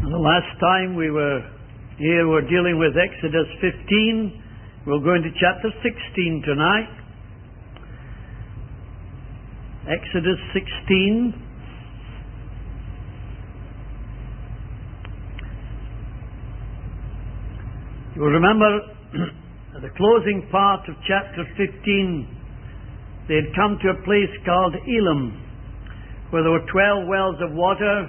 The last time we were here, we're dealing with Exodus 15. We'll go into chapter 16 tonight. Exodus 16. You will remember at the closing part of chapter 15, they had come to a place called Elim, where there were 12 wells of water,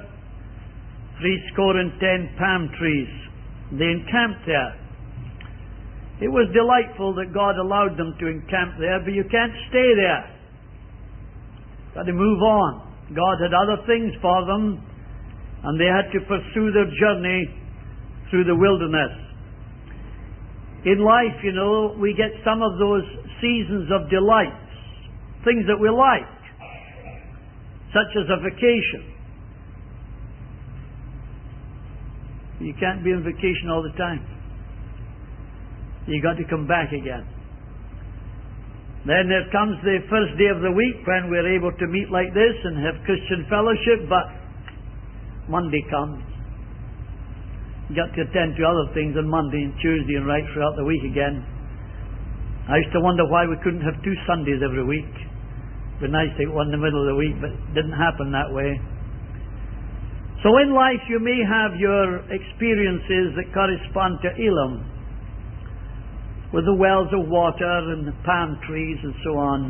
70 palm trees. They encamped there. It was delightful that God allowed them to encamp there, but you can't stay there. Got to move on. God had other things for them, and they had to pursue their journey through the wilderness. In life, you know, we get some of those seasons of delights, things that we like, such as a vacation. You can't be on vacation all the time. You got to come back again. Then there comes the first day of the week when we're able to meet like this and have Christian fellowship, but Monday comes. You got to attend to other things on Monday and Tuesday and right throughout the week again. I used to wonder why we couldn't have 2 Sundays every week. It'd be nice to have one in the middle of the week, but it didn't happen that way. So in life you may have your experiences that correspond to Elim, with the wells of water and the palm trees and so on.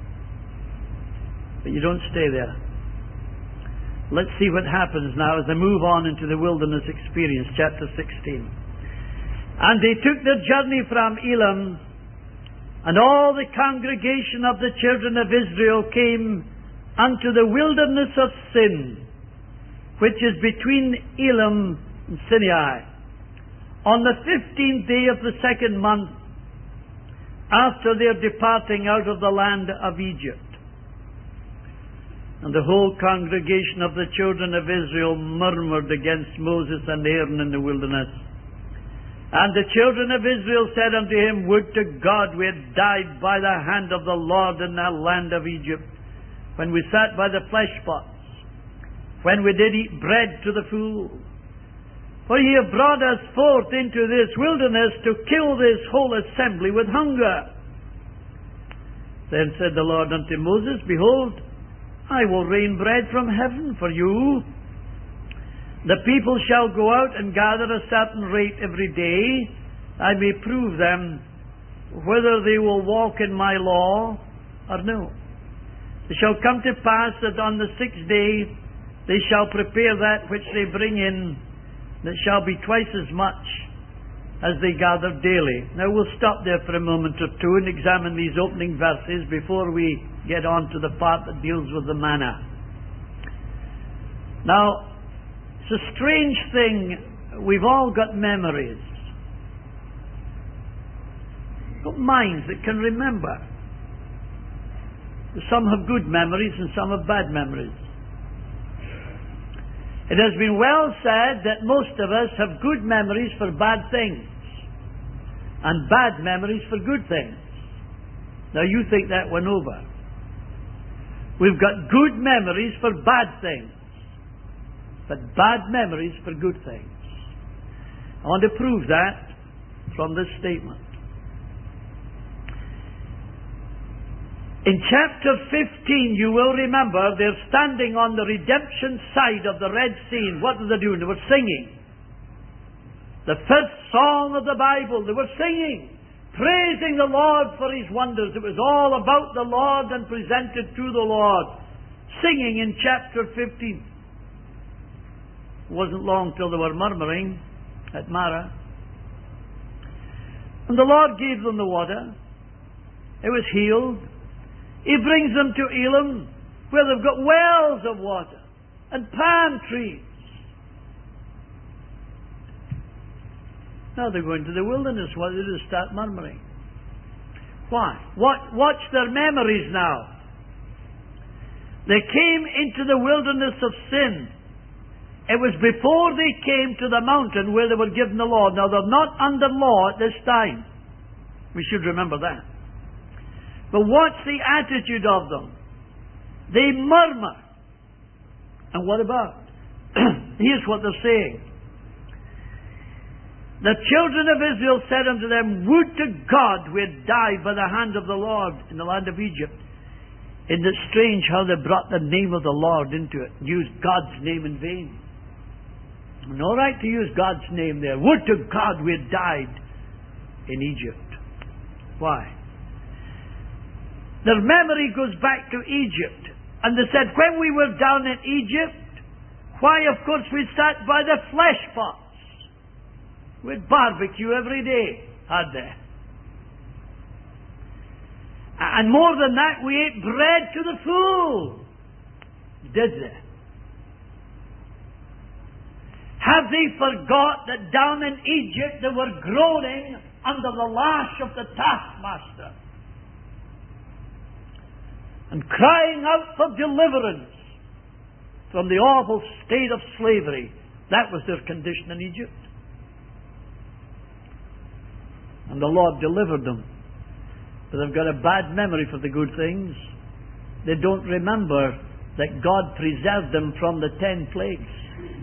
But you don't stay there. Let's see what happens now as they move on into the wilderness experience, chapter 16. And they took their journey from Elim, and all the congregation of the children of Israel came unto the wilderness of Sin, which is between Elim and Sinai, on the 15th day of the 2nd month, after their departing out of the land of Egypt. And the whole congregation of the children of Israel murmured against Moses and Aaron in the wilderness. And the children of Israel said unto him, Would to God we had died by the hand of the Lord in the land of Egypt, when we sat by the flesh pots, when we did eat bread to the full. For ye have brought us forth into this wilderness to kill this whole assembly with hunger. Then said the Lord unto Moses, Behold, I will rain bread from heaven for you. The people shall go out and gather a certain rate every day. I may prove them whether they will walk in my law or no. It shall come to pass that on the 6th day they shall prepare that which they bring in, that shall be twice as much as they gather daily. Now we'll stop there for a moment or two and examine these opening verses before we get on to the part that deals with the manna. Now, it's a strange thing. We've all got memories. Got minds that can remember. Some have good memories and some have bad memories. It has been well said that most of us have good memories for bad things and bad memories for good things. Now you think that one over. We've got good memories for bad things, but bad memories for good things. I want to prove that from this statement. In chapter 15, you will remember, they're standing on the redemption side of the Red Sea. What were they doing? They were singing. The first song of the Bible, they were singing, praising the Lord for His wonders. It was all about the Lord and presented to the Lord. Singing in chapter 15. It wasn't long till they were murmuring at Marah. And the Lord gave them the water. It was healed. He brings them to Elim, where they've got wells of water and palm trees. Now they're going to the wilderness. Why did they start murmuring? Why? Watch their memories now. They came into the wilderness of Sin. It was before they came to the mountain where they were given the law. Now they're not under law at this time. We should remember that. But watch the attitude of them. They murmur. And what about? Here's what they're saying. The children of Israel said unto them, Would to God we had died by the hand of the Lord in the land of Egypt. Isn't it strange how they brought the name of the Lord into it, and used God's name in vain? No right to use God's name there. Would to God we had died in Egypt. Why? Their memory goes back to Egypt. And they said, when we were down in Egypt, why, of course, we sat by the flesh pots. We'd barbecue every day, had they? And more than that, we ate bread to the full. Did they? Have they forgot that down in Egypt they were groaning under the lash of the taskmaster and crying out for deliverance from the awful state of slavery? That was their condition in Egypt. And the Lord delivered them. But they've got a bad memory for the good things. They don't remember that God preserved them from the 10 plagues.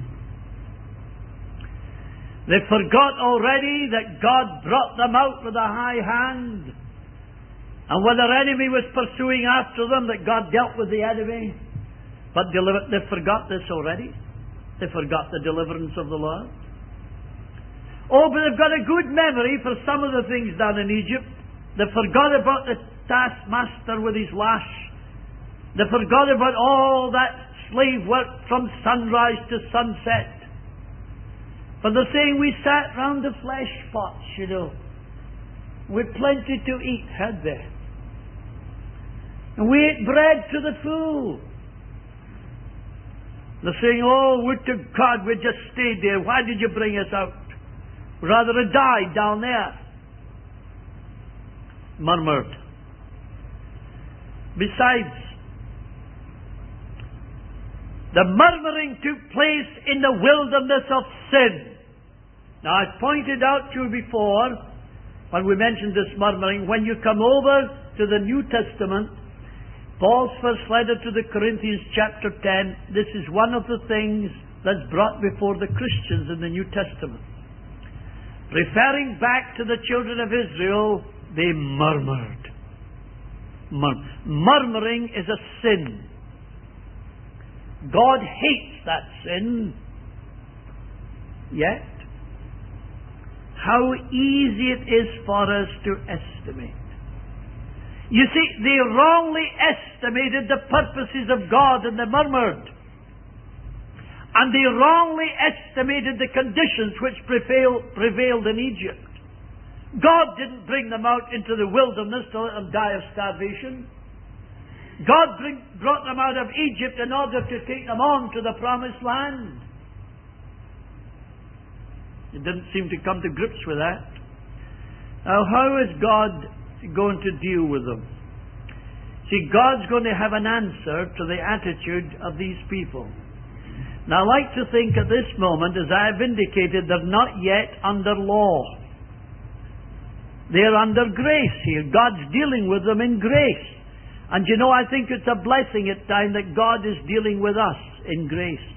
They forgot already that God brought them out with a high hand. And when their enemy was pursuing after them, that God dealt with the enemy. But they forgot this already. They forgot the deliverance of the Lord. Oh, but they've got a good memory for some of the things done in Egypt. They forgot about the taskmaster with his lash. They forgot about all that slave work from sunrise to sunset. But they're saying we sat round the flesh pots, you know, with plenty to eat, had they? And we ate bread to the full. They're saying, oh, would to God we'd just stayed there. Why did you bring us out? We'd rather have died down there. Murmured. Besides, the murmuring took place in the wilderness of sin. Now, I pointed out to you before, when we mentioned this murmuring, when you come over to the New Testament, Paul's first letter to the Corinthians, chapter 10, this is one of the things that's brought before the Christians in the New Testament. Referring back to the children of Israel, they murmured. Murmuring is a sin. God hates that sin. Yet, how easy it is for us to estimate. You see, they wrongly estimated the purposes of God and they murmured. And they wrongly estimated the conditions which prevailed in Egypt. God didn't bring them out into the wilderness to let them die of starvation. God brought them out of Egypt in order to take them on to the promised land. They didn't seem to come to grips with that. Now, how is God going to deal with them? See, God's going to have an answer to the attitude of these people. Now, I like to think at this moment, as I have indicated, they're not yet under law. They're under grace here. God's dealing with them in grace. And you know, I think it's a blessing at times that God is dealing with us in grace.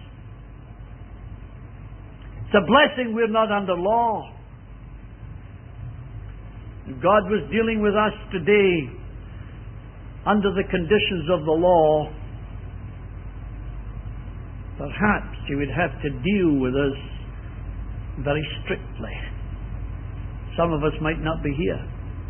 It's a blessing we're not under law. If God was dealing with us today under the conditions of the law, perhaps He would have to deal with us very strictly. Some of us might not be here.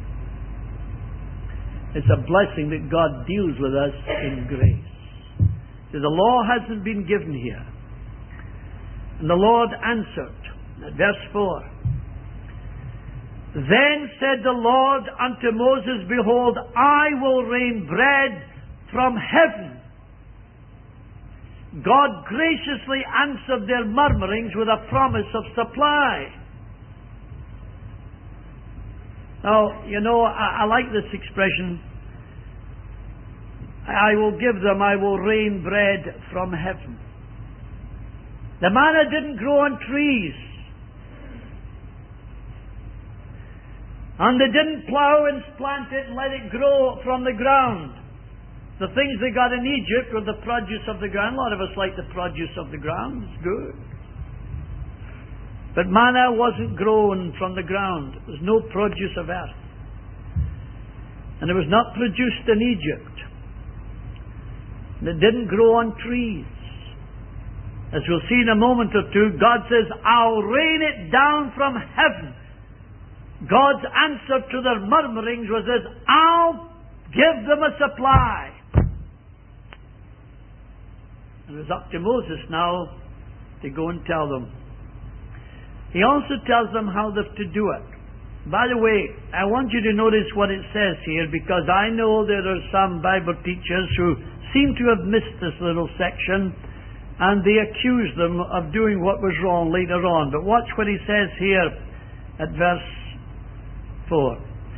It's a blessing that God deals with us in grace. So the law hasn't been given here. And the Lord answered, at verse 4, Then said the Lord unto Moses, Behold, I will rain bread from heaven. God graciously answered their murmurings with a promise of supply. Now, you know, I like this expression. I will rain bread from heaven. The manna didn't grow on trees. And they didn't plow and plant it and let it grow from the ground. The things they got in Egypt were the produce of the ground. A lot of us like the produce of the ground. It's good. But manna wasn't grown from the ground. There was no produce of earth. And it was not produced in Egypt. And it didn't grow on trees. As we'll see in a moment or two, God says, I'll rain it down from heaven. God's answer to their murmurings was this, I'll give them a supply. And it was up to Moses now to go and tell them. He also tells them how they're to do it. By the way, I want you to notice what it says here, because I know there are some Bible teachers who seem to have missed this little section, and they accuse them of doing what was wrong later on. But watch what he says here at verse 4.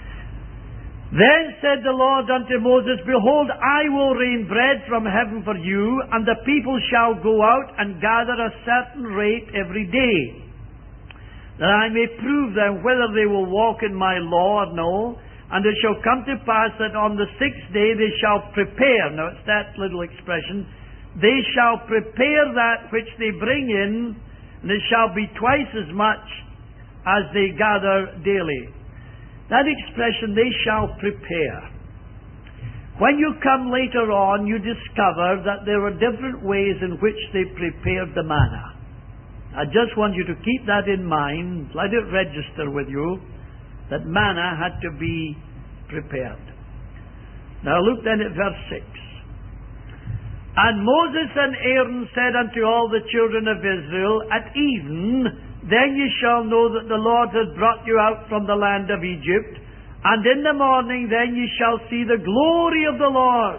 Then said the Lord unto Moses, Behold, I will rain bread from heaven for you, and the people shall go out and gather a certain rate every day, that I may prove them whether they will walk in my law or no. And it shall come to pass that on the 6th day they shall prepare. Now it's that little expression. They shall prepare that which they bring in, and it shall be twice as much as they gather daily. That expression, they shall prepare. When you come later on, you discover that there were different ways in which they prepared the manna. I just want you to keep that in mind. Let it register with you that manna had to be prepared. Now look then at verse 6. And Moses and Aaron said unto all the children of Israel, At even, then ye shall know that the Lord hath brought you out from the land of Egypt, and in the morning then ye shall see the glory of the Lord,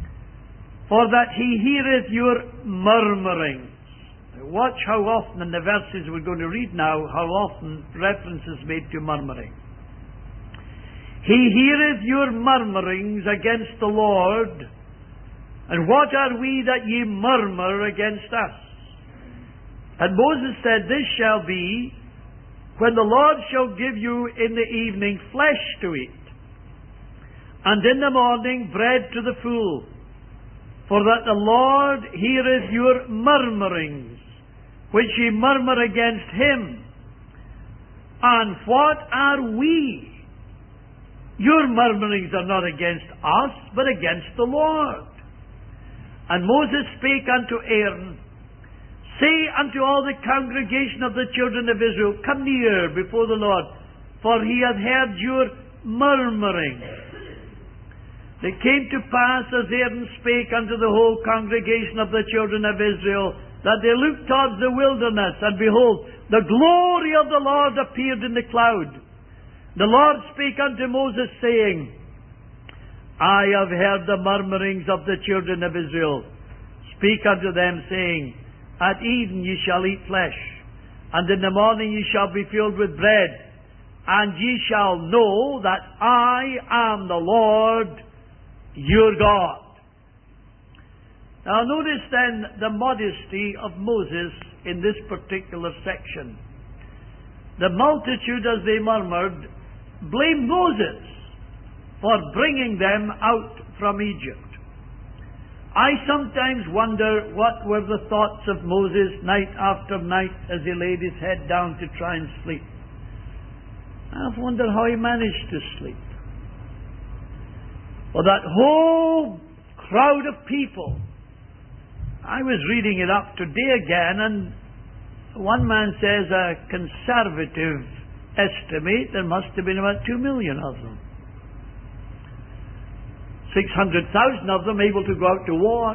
for that he heareth your murmuring. Watch how often in the verses we're going to read now, how often reference is made to murmuring. He heareth your murmurings against the Lord, and what are we that ye murmur against us? And Moses said, This shall be, when the Lord shall give you in the evening flesh to eat, and in the morning bread to the full, for that the Lord heareth your murmurings, which ye murmur against him. And what are we? Your murmurings are not against us, but against the Lord. And Moses spake unto Aaron, Say unto all the congregation of the children of Israel, Come near before the Lord, for he hath heard your murmuring. It came to pass, as Aaron spake unto the whole congregation of the children of Israel, that they looked towards the wilderness, and behold, the glory of the Lord appeared in the cloud. The Lord spake unto Moses, saying, I have heard the murmurings of the children of Israel. Speak unto them, saying, At even ye shall eat flesh, and in the morning ye shall be filled with bread, and ye shall know that I am the Lord your God. Now notice then the modesty of Moses in this particular section. The multitude, as they murmured, blamed Moses for bringing them out from Egypt. I sometimes wonder what were the thoughts of Moses night after night as he laid his head down to try and sleep. I've wondered how he managed to sleep. For that whole crowd of people. I was reading it up today again, and one man says a conservative estimate there must have been about 2 million of them. 600,000 of them able to go out to war.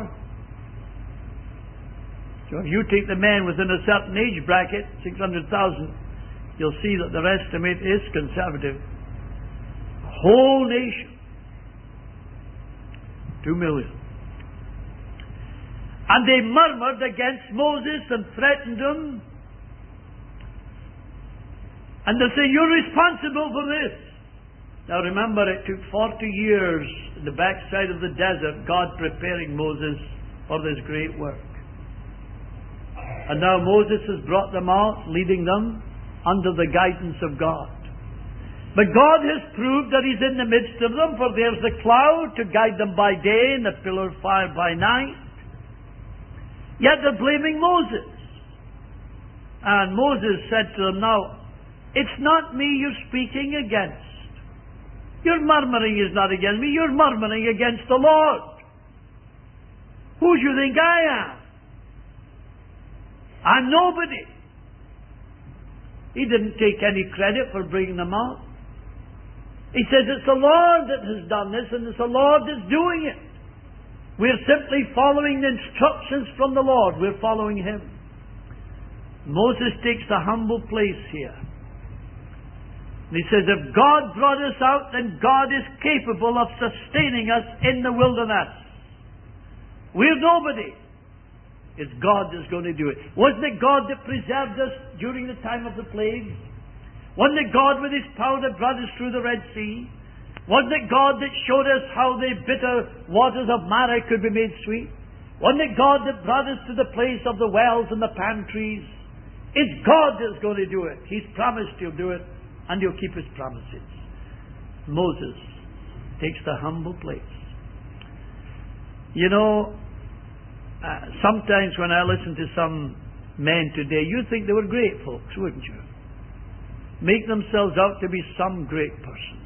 So if you take the men within a certain age bracket, 600,000, you'll see that their estimate is conservative. Whole nation. 2 million. And they murmured against Moses and threatened him. And they say, you're responsible for this. Now remember, it took 40 years in the backside of the desert, God preparing Moses for this great work. And now Moses has brought them out, leading them under the guidance of God. But God has proved that He's in the midst of them, for there's the cloud to guide them by day and the pillar of fire by night. Yet they're blaming Moses. And Moses said to them, now, it's not me you're speaking against. Your murmuring is not against me, you're murmuring against the Lord. Who do you think I am? I'm nobody. He didn't take any credit for bringing them out. He says it's the Lord that has done this, and it's the Lord that's doing it. We're simply following the instructions from the Lord. We're following Him. Moses takes the humble place here. And he says, if God brought us out, then God is capable of sustaining us in the wilderness. We're nobody. It's God that's going to do it. Wasn't it God that preserved us during the time of the plague? Wasn't it God with His power that brought us through the Red Sea? Wasn't it God that showed us how the bitter waters of Marah could be made sweet? Wasn't it God that brought us to the place of the wells and the palm trees? It's God that's going to do it. He's promised He'll do it, and He'll keep His promises. Moses takes the humble place. You know, sometimes when I listen to some men today, you'd think they were great folks, wouldn't you? Make themselves out to be some great person.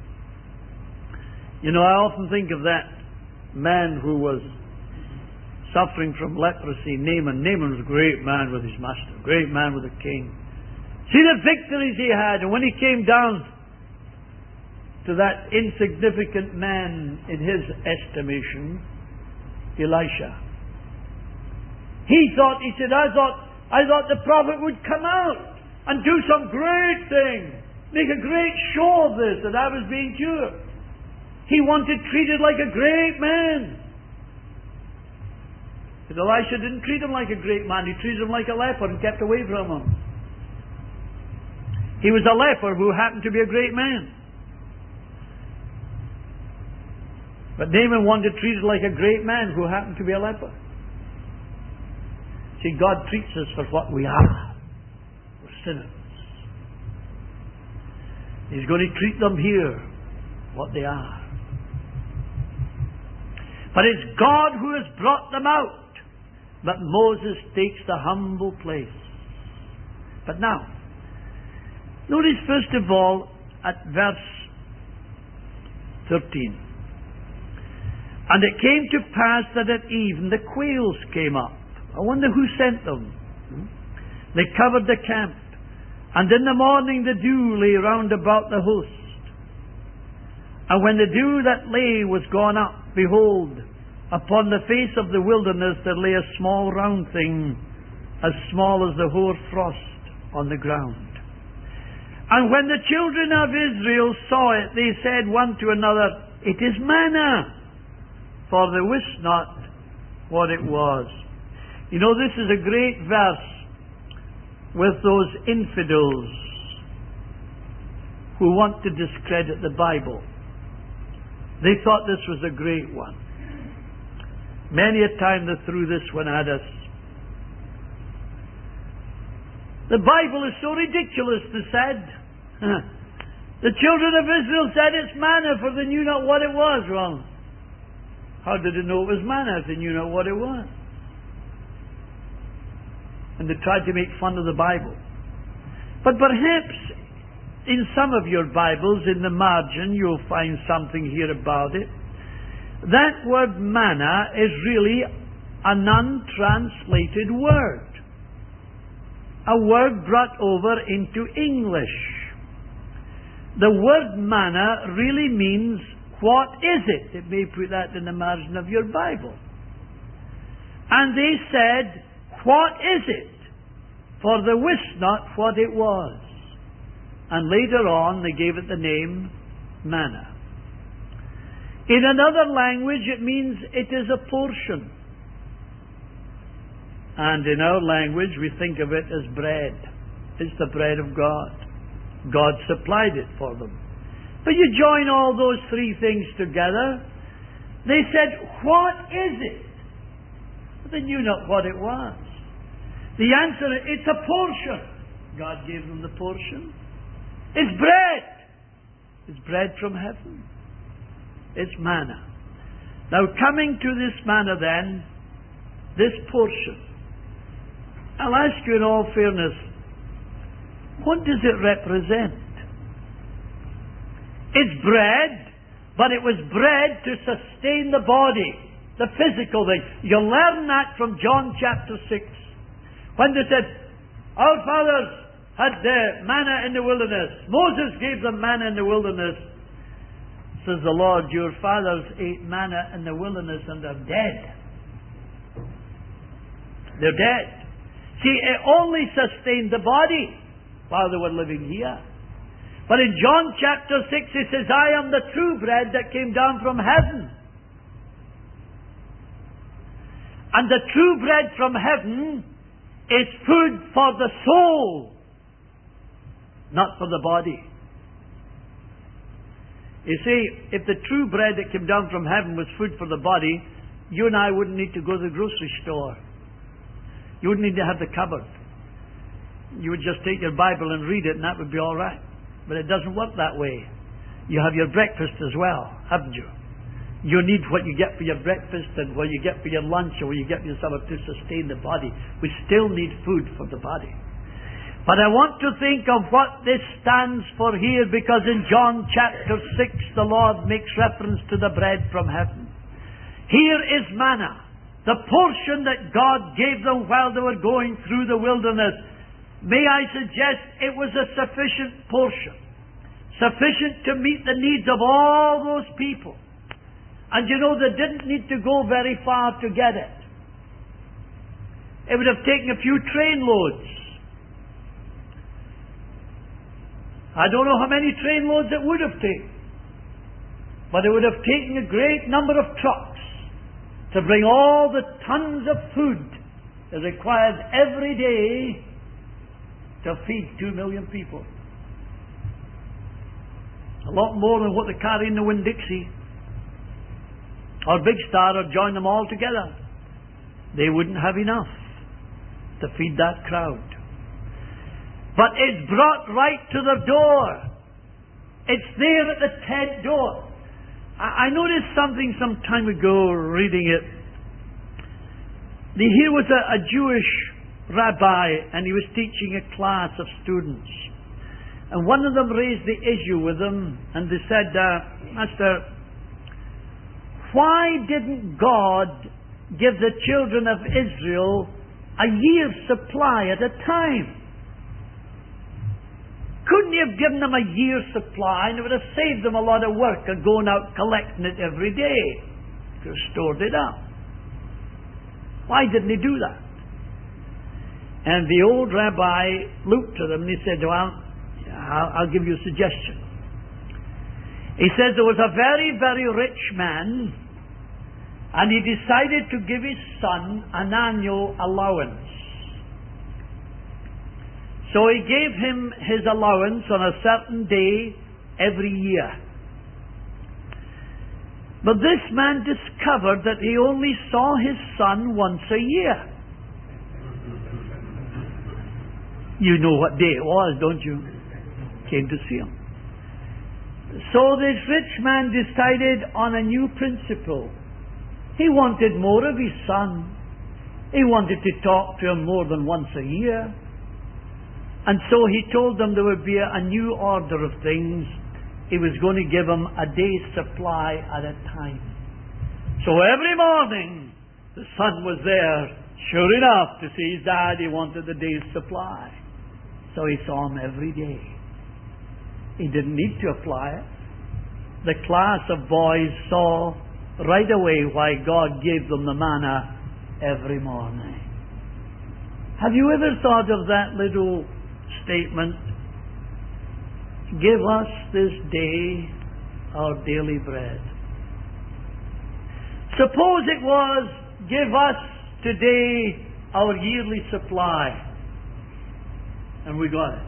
You know, I often think of that man who was suffering from leprosy, Naaman. Naaman was a great man with his master, great man with the king. See the victories he had, and when he came down to that insignificant man in his estimation, Elisha, he said, I thought the prophet would come out and do some great thing, make a great show of this, that I was being cured. He wanted treated like a great man. But Elisha didn't treat him like a great man. He treated him like a leper and kept away from him. He was a leper who happened to be a great man. But Naaman wanted treated like a great man who happened to be a leper. See, God treats us for what we are. We're sinners. He's going to treat them here what they are. But it's God who has brought them out. But Moses takes the humble place. But now, notice first of all at verse 13. And it came to pass that at even the quails came up. I wonder who sent them. They covered the camp. And in the morning the dew lay round about the host. And when the dew that lay was gone up, behold, upon the face of the wilderness there lay a small round thing, as small as the hoar frost on the ground. And when the children of Israel saw it, they said one to another, it is manna, for they wist not what it was. You know, this is a great verse with those infidels who want to discredit the Bible. They thought this was a great one. Many a time they threw this one at us. The Bible is so ridiculous, they said. The children of Israel said it's manna, for they knew not what it was. Well, how did they know it was manna if they knew not what it was? And they tried to make fun of the Bible. But perhaps in some of your Bibles, in the margin, you'll find something here about it. That word manna is really an untranslated word. A word brought over into English. The word manna really means, what is it? It may put that in the margin of your Bible. And they said, what is it? For they wist not what it was. And later on they gave it the name manna. In another language it means it is a portion. And in our language we think of it as bread. It's the bread of God. God supplied it for them. But you join all those three things together. They said, what is it? But they knew not what it was. The answer is, it's a portion. God gave them the portion. It's bread. It's bread from heaven. It's manna. Now coming to this manna then, this portion, I'll ask you in all fairness, what does it represent? It's bread, but it was bread to sustain the body, the physical thing. You learn that from John chapter 6. When they said, our fathers had the manna in the wilderness. Moses gave them manna in the wilderness. Says the Lord, your fathers ate manna in the wilderness and they're dead. They're dead. See, it only sustained the body while they were living here. But in John chapter 6 it says, I am the true bread that came down from heaven. And the true bread from heaven is food for the soul, not for the body. You see, if the true bread that came down from heaven was food for the body, you and I wouldn't need to go to the grocery store. You wouldn't need to have the cupboard. You would just take your Bible and read it and that would be all right. But it doesn't work that way. You have your breakfast as well, haven't you? You need what you get for your breakfast and what you get for your lunch or what you get for your supper to sustain the body. We still need food for the body. But I want to think of what this stands for here, because in John chapter 6 the Lord makes reference to the bread from heaven. Here is manna, the portion that God gave them while they were going through the wilderness. May I suggest it was a sufficient portion, sufficient to meet the needs of all those people. And you know, they didn't need to go very far to get it. It would have taken a few train loads. I don't know how many train loads it would have taken, but it would have taken a great number of trucks to bring all the tons of food that required every day to feed 2 million people. A lot more than what they carry in the Winn-Dixie or Big Star or join them all together. They wouldn't have enough to feed that crowd. But it's brought right to the door. It's there at the tent door. I noticed something some time ago reading it. Here was a Jewish rabbi and he was teaching a class of students. And one of them raised the issue with him and they said, Master, why didn't God give the children of Israel a year's supply at a time? Couldn't he have given them a year's supply and it would have saved them a lot of work of going out collecting it every day? He could have stored it up. Why didn't he do that? And the old rabbi looked at them and he said, well, I'll give you a suggestion. He says there was a very, very rich man and he decided to give his son an annual allowance. So he gave him his allowance on a certain day every year. But this man discovered that he only saw his son once a year. You know what day it was, don't you? Came to see him. So this rich man decided on a new principle. He wanted more of his son. He wanted to talk to him more than once a year. And so he told them there would be a new order of things. He was going to give them a day's supply at a time. So every morning, the son was there, sure enough, to see his dad. He wanted the day's supply. So he saw him every day. He didn't need to apply it. The class of boys saw right away why God gave them the manna every morning. Have you ever thought of that little statement? Give us this day our daily bread. Suppose it was, give us today our yearly supply. And we got it.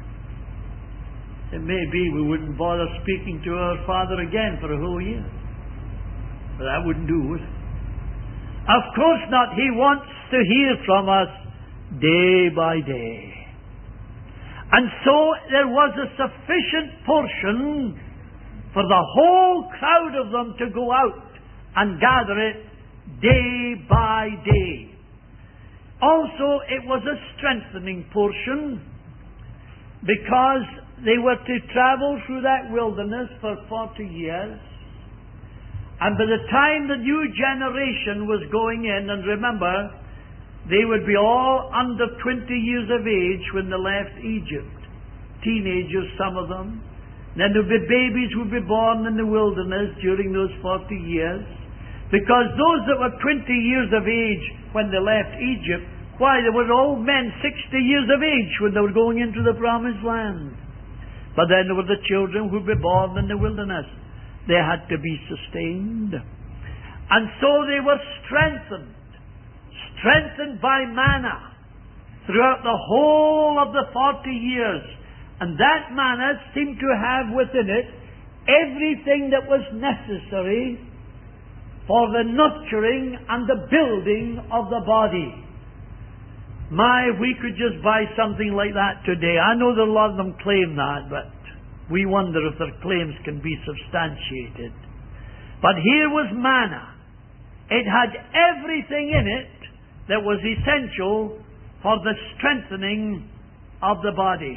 It may be we wouldn't bother speaking to our Father again for a whole year. But that wouldn't do, would it? Of course not. He wants to hear from us day by day. And so there was a sufficient portion for the whole crowd of them to go out and gather it day by day. Also, it was a strengthening portion, because they were to travel through that wilderness for 40 years. And by the time the new generation was going in, and remember, they would be all under 20 years of age when they left Egypt. Teenagers, some of them. Then there would be babies who would be born in the wilderness during those 40 years. Because those that were 20 years of age when they left Egypt, why, they were old men 60 years of age when they were going into the promised land. But then there were the children who would be born in the wilderness. They had to be sustained. And so they were strengthened by manna throughout the whole of the 40 years. And that manna seemed to have within it everything that was necessary for the nurturing and the building of the body. My, we could just buy something like that today. I know that a lot of them claim that, but we wonder if their claims can be substantiated. But here was manna. It had everything in it that was essential for the strengthening of the body.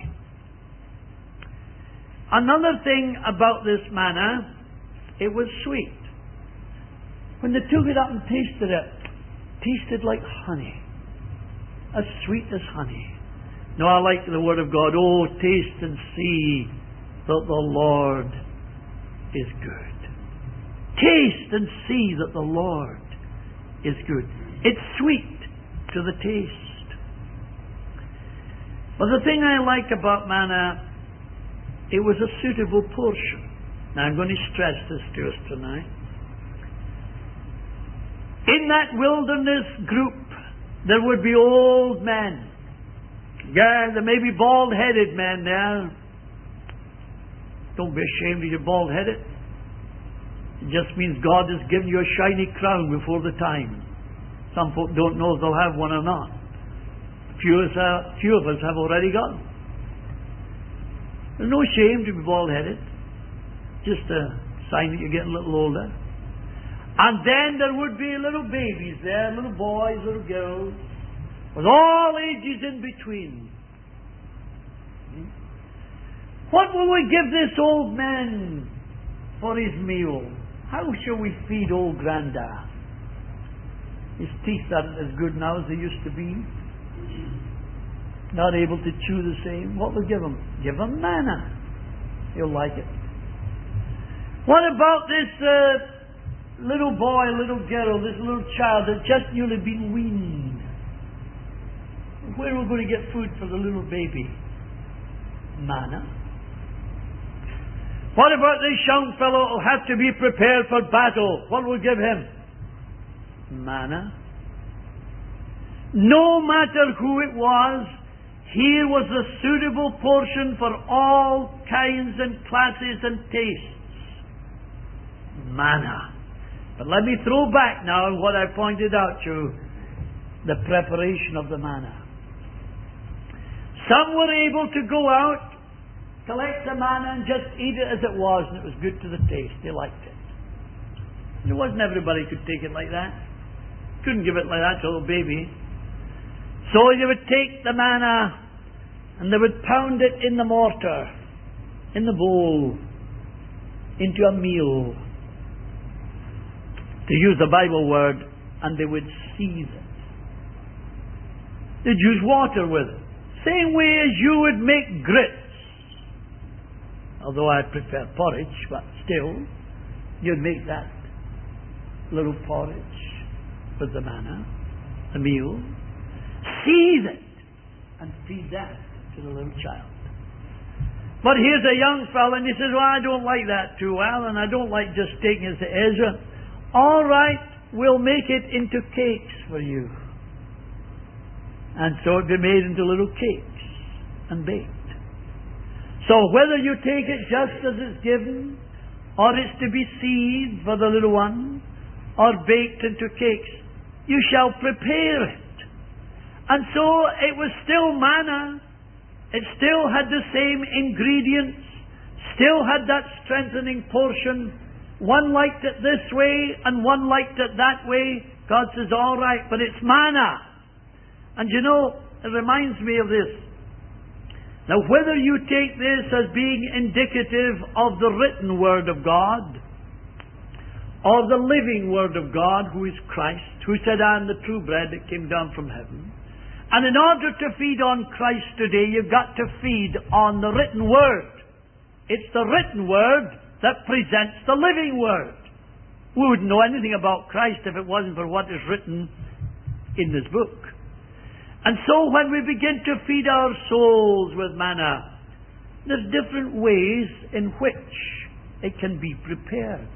Another thing about this manna, it was sweet. When they took it up and tasted it, tasted like honey. As sweet as honey. Now I like the Word of God. Oh, taste and see that the Lord is good. Taste and see that the Lord is good. It's sweet to the taste. But the thing I like about manna, it was a suitable portion. Now I'm going to stress this to us tonight. In that wilderness group, there would be old men. Yeah, there may be bald-headed men there. Don't be ashamed if you're bald-headed. It just means God has given you a shiny crown before the time. Some folk don't know if they'll have one or not. Few of us have already got them. There's no shame to be bald-headed. Just a sign that you're getting a little older. And then there would be little babies there, little boys, little girls, with all ages in between. What will we give this old man for his meal? How shall we feed old Granda? His teeth aren't as good now as they used to be. Not able to chew the same. What will we give him? Give him manna. He'll like it. What about this little boy, little girl, this little child that just newly been weaned? Where are we going to get food for the little baby? Manna. What about this young fellow who will have to be prepared for battle? What will we give him? Manna. No matter who it was, here was a suitable portion for all kinds and classes and tastes. Manna. But let me throw back now on what I pointed out to you, the preparation of the manna. Some were able to go out, collect the manna and just eat it as it was, and it was good to the taste. They liked it. And it wasn't everybody could take it like that. Couldn't give it like that to a little baby. So they would take the manna and they would pound it in the mortar, in the bowl, into a meal, to use the Bible word, and they would seethe it. They'd use water with it. Same way as you would make grits. Although I prefer porridge, but still, you'd make that little porridge with the manna, the meal. Seethe it and feed that to the little child. But here's a young fellow and he says, well, I don't like that too well, and I don't like just taking it to Ezra. All right, we'll make it into cakes for you. And so it'd be made into little cakes and baked. So whether you take it just as it's given, or it's to be seethed for the little one, or baked into cakes, you shall prepare it. And so it was still manna. It still had the same ingredients, still had that strengthening portion. One liked it this way and one liked it that way. God says, all right, but it's manna. And you know, it reminds me of this. Now, whether you take this as being indicative of the written Word of God, or the living Word of God, who is Christ, who said, "I am the true bread that came down from heaven." And in order to feed on Christ today, you've got to feed on the written Word. It's the written Word that presents the living Word. We wouldn't know anything about Christ if it wasn't for what is written in this book. And so when we begin to feed our souls with manna, there's different ways in which it can be prepared.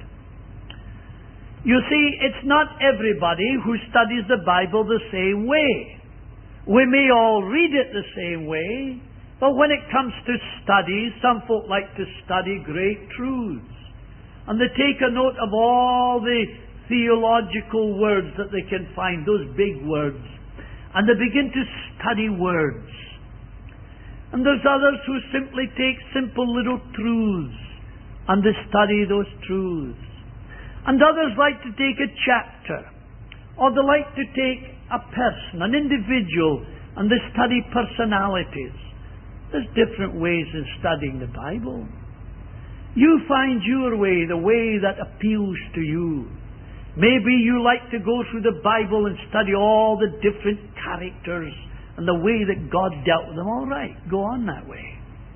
You see, it's not everybody who studies the Bible the same way. We may all read it the same way, but when it comes to studies, some folk like to study great truths. And they take a note of all the theological words that they can find, those big words. And they begin to study words. And there's others who simply take simple little truths and they study those truths. And others like to take a chapter, or they like to take a person, an individual, and they study personalities. There's different ways in studying the Bible. You find your way, the way that appeals to you. Maybe you like to go through the Bible and study all the different characters and the way that God dealt with them. All right, go on that way.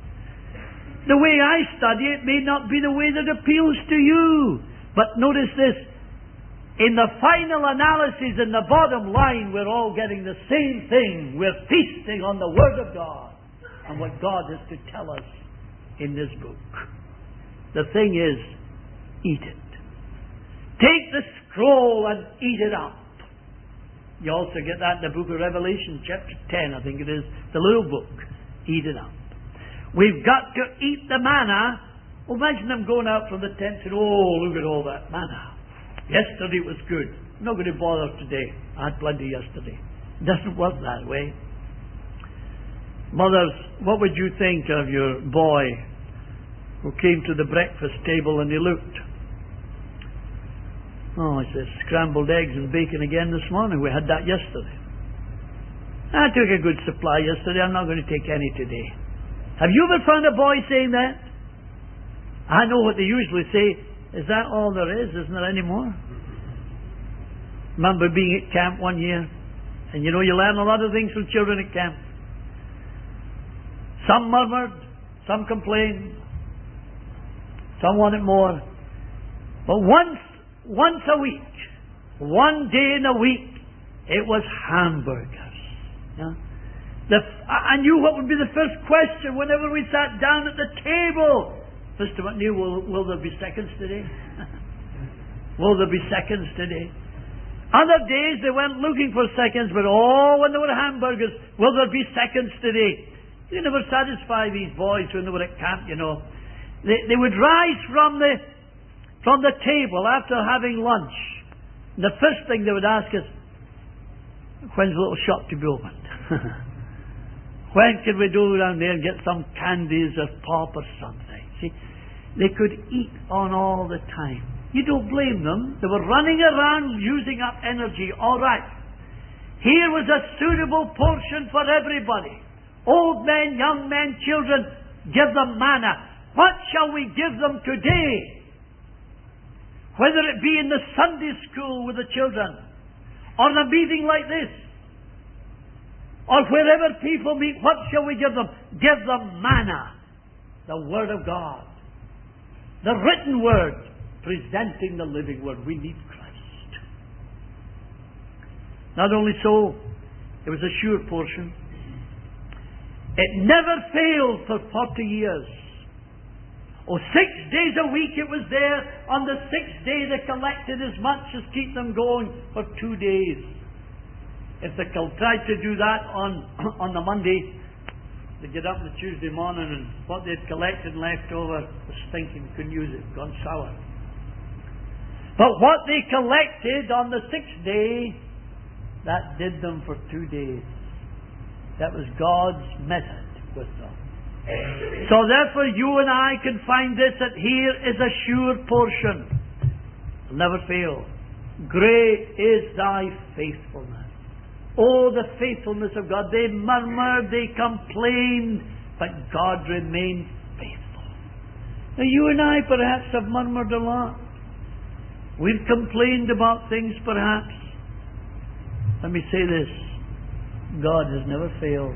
The way I study it may not be the way that appeals to you. But notice this, in the final analysis, in the bottom line, we're all getting the same thing. We're feasting on the Word of God and what God has to tell us in this book. The thing is, eat it. Take the scroll and eat it up. You also get that in the book of Revelation, chapter 10, I think it is, the little book. Eat it up. We've got to eat the manna. Well, imagine them going out from the tent and, "Oh, look at all that manna. Yesterday it was good. I'm not going to bother today. I had plenty yesterday." It doesn't work that way. Mothers, what would you think of your boy who came to the breakfast table and he looked? "Oh," he says, "scrambled eggs and bacon again this morning. We had that yesterday. I took a good supply yesterday. I'm not going to take any today." Have you ever found a boy saying that? I know what they usually say. "Is that all there is? Isn't there any more?" Remember being at camp one year, and you know you learn a lot of things from children at camp. Some murmured, some complained, some wanted more. But once a week, one day in a week, it was hamburgers. Yeah? I knew what would be the first question whenever we sat down at the table. "Mr. McNeil, will there be seconds today?" Will there be seconds today? Other days they weren't looking for seconds, but when there were hamburgers, will there be seconds today? You never satisfy these boys when they were at camp, you know. They would rise from the table after having lunch. And the first thing they would ask is, "When's the little shop to be opened? When can we go down there and get some candies or pop or something?" See, they could eat on all the time. You don't blame them. They were running around using up energy. All right. Here was a suitable portion for everybody. Old men, young men, children, give them manna. What shall we give them today? Whether it be in the Sunday school with the children, or in a meeting like this, or wherever people meet, what shall we give them? Give them manna, the Word of God, the written Word, presenting the living Word. We need Christ. Not only so, it was a sure portion. It never failed for 40 years. 6 days a week it was there. On the 6th day they collected as much as keep them going for 2 days. If they tried to do that on the Monday, they get up on the Tuesday morning and what they'd collected and left over was stinking, couldn't use it, gone sour. But what they collected on the 6th day, that did them for 2 days. That was God's method with them. So therefore you and I can find this, that here is a sure portion. It'll never fail. Great is thy faithfulness. Oh, the faithfulness of God. They murmured, they complained, but God remained faithful. Now, you and I perhaps have murmured a lot. We've complained about things perhaps. Let me say this. God has never failed.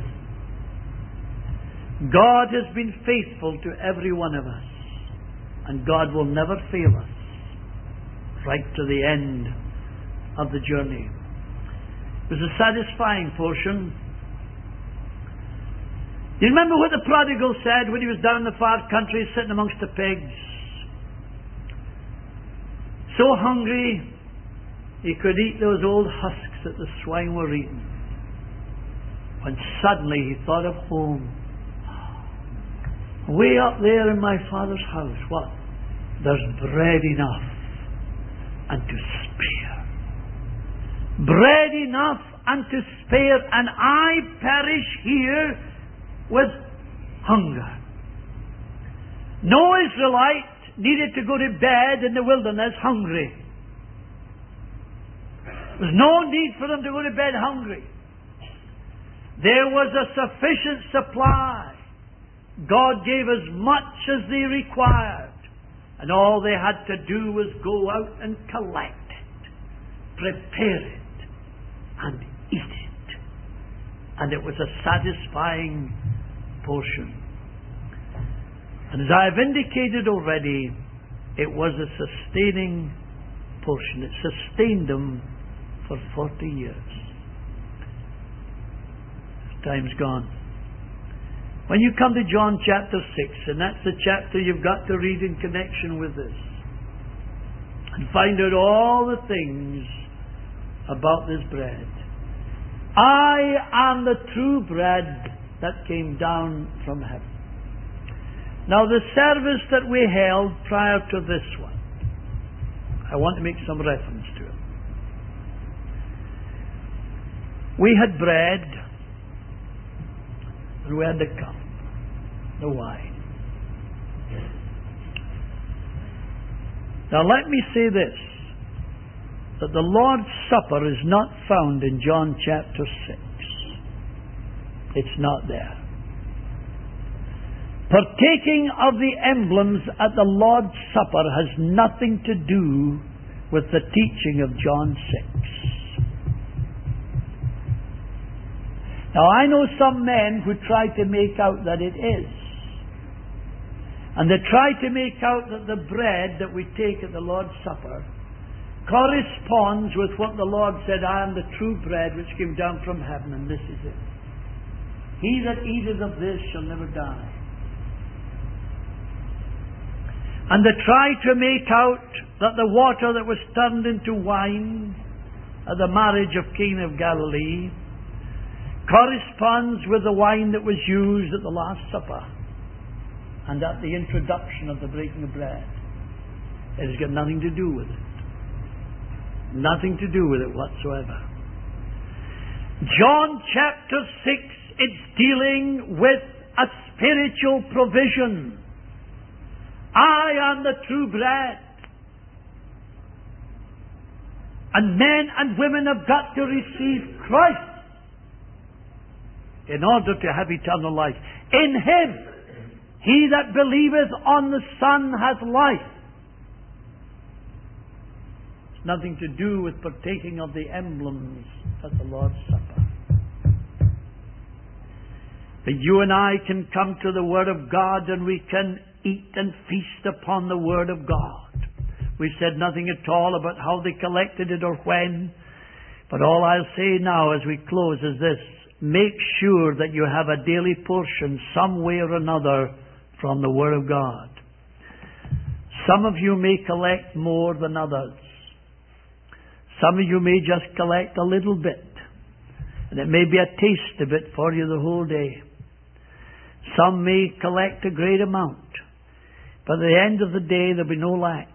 God has been faithful to every one of us. And God will never fail us right to the end of the journey. It was a satisfying portion. Do you remember what the prodigal said when he was down in the far country sitting amongst the pigs? So hungry he could eat those old husks that the swine were eating. When suddenly he thought of home. Way up there in my Father's house, what? There's bread enough and to spare. Bread enough and to spare, and I perish here with hunger. No Israelite needed to go to bed in the wilderness hungry. There was no need for them to go to bed hungry. There was a sufficient supply. God gave as much as they required. And all they had to do was go out and collect it, prepare it, and eat it. And it was a satisfying portion. And as I have indicated already, it was a sustaining portion. It sustained them for 40 years. Time's gone. When you come to John chapter 6, and that's the chapter you've got to read in connection with this, and find out all the things about this bread. I am the true bread that came down from heaven. Now, the service that we held prior to this one, I want to make some reference to it. We had bread, and we had the cup, the wine. Now let me say this, that the Lord's Supper is not found in John chapter 6. It's not there. Partaking of the emblems at the Lord's Supper has nothing to do with the teaching of John 6. Now, I know some men who try to make out that it is. And they try to make out that the bread that we take at the Lord's Supper corresponds with what the Lord said, I am the true bread which came down from heaven, and this is it. He that eateth of this shall never die. And they try to make out that the water that was turned into wine at the marriage of Cana of Galilee corresponds with the wine that was used at the Last Supper and at the introduction of the breaking of bread. It has got nothing to do with it. Nothing to do with it whatsoever. John chapter 6, it's dealing with a spiritual provision. I am the true bread. And men and women have got to receive Christ in order to have eternal life. In Him, he that believeth on the Son hath life. It's nothing to do with partaking of the emblems at the Lord's Supper. But you and I can come to the Word of God and we can eat and feast upon the Word of God. We've said nothing at all about how they collected it or when. But all I'll say now as we close is this. Make sure that you have a daily portion some way or another from the Word of God. Some of you may collect more than others. Some of you may just collect a little bit. And it may be a taste of it for you the whole day. Some may collect a great amount. But at the end of the day, there'll be no lack.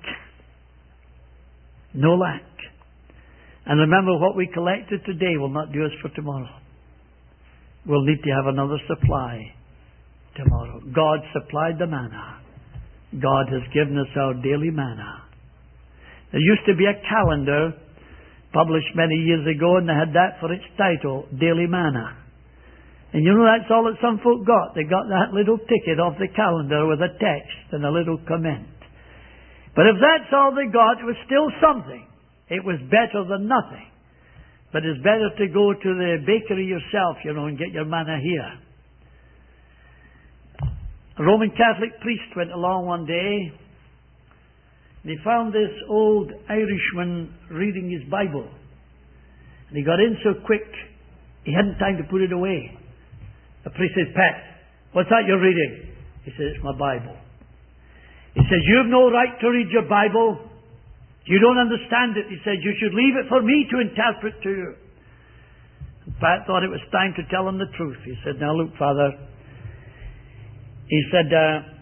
No lack. And remember, what we collected today will not do us for tomorrow. We'll need to have another supply tomorrow. God supplied the manna. God has given us our daily manna. There used to be a calendar published many years ago, and they had that for its title, Daily Manna. And you know that's all that some folk got. They got that little ticket off the calendar with a text and a little comment. But if that's all they got, it was still something. It was better than nothing. But it's better to go to the bakery yourself, and get your manna here. A Roman Catholic priest went along one day, and he found this old Irishman reading his Bible. And he got in so quick, he hadn't time to put it away. The priest said, "Pat, what's that you're reading?" He said, "It's my Bible." He says, "You have no right to read your Bible. You don't understand it." He said, "You should leave it for me to interpret to you." And Pat thought it was time to tell him the truth. He said, "Now look, Father," he said,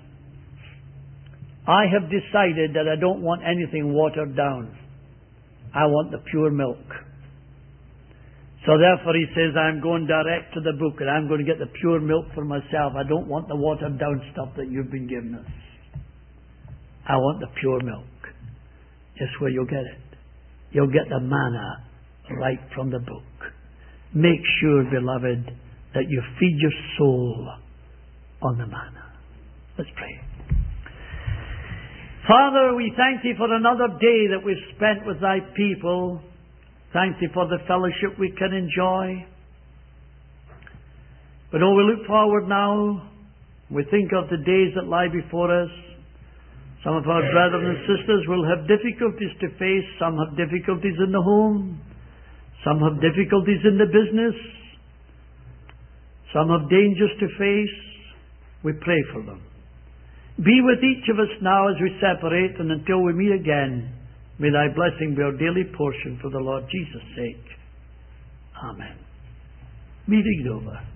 "I have decided that I don't want anything watered down. I want the pure milk. So therefore," he says, "I'm going direct to the book and I'm going to get the pure milk for myself. I don't want the watered down stuff that you've been giving us. I want the pure milk." Just where you'll get it. You'll get the manna right from the book. Make sure, beloved, that you feed your soul on the manna. Let's pray. Father, we thank Thee for another day that we've spent with Thy people. Thank Thee for the fellowship we can enjoy. But we look forward now. We think of the days that lie before us. Some of our brothers and sisters will have difficulties to face. Some have difficulties in the home. Some have difficulties in the business. Some have dangers to face. We pray for them. Be with each of us now as we separate, and until we meet again, may Thy blessing be our daily portion for the Lord Jesus' sake. Amen. Meeting's over.